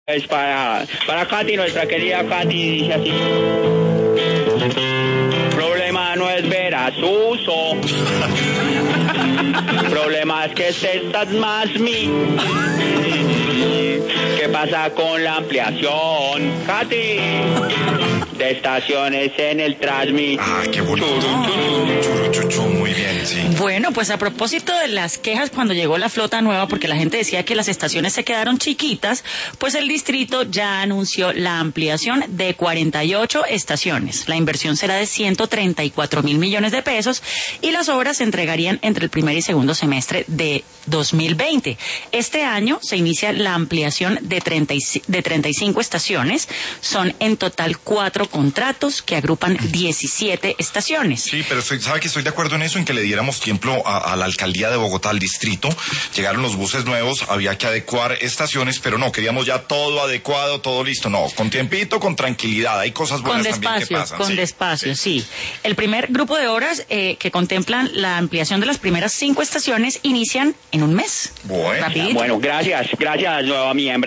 Es para Katy, nuestra querida Katy, dice así. Problema no es ver a Suso. Problema es que estás más mi. ¿Qué pasa con la ampliación, Katy? De estaciones en el Transmi. Ah, qué bonito. Churuchuchu, muy bien, sí. Bueno, pues a propósito de las quejas cuando llegó la flota nueva, porque la gente decía que las estaciones se quedaron chiquitas, pues el distrito ya anunció la ampliación de 48 estaciones. La inversión será de 134.000 millones de pesos y las obras se entregarían entre el primer y segundo semestre de 2020. Este año se inicia la ampliación de 35 estaciones. Son en total 4 contratos que agrupan 17 estaciones. Sí, pero sabe que estoy de acuerdo en eso, en que le diéramos tiempo a la alcaldía de Bogotá, al distrito. Llegaron los buses nuevos, había que adecuar estaciones, pero no, queríamos ya todo adecuado, todo listo. No, con tiempito, con tranquilidad, hay cosas buenas también que pasan. Con despacio, sí. El primer grupo de obras que contemplan la ampliación de las primeras 5 estaciones inician en un mes. Bueno, bueno, gracias, nueva miembro.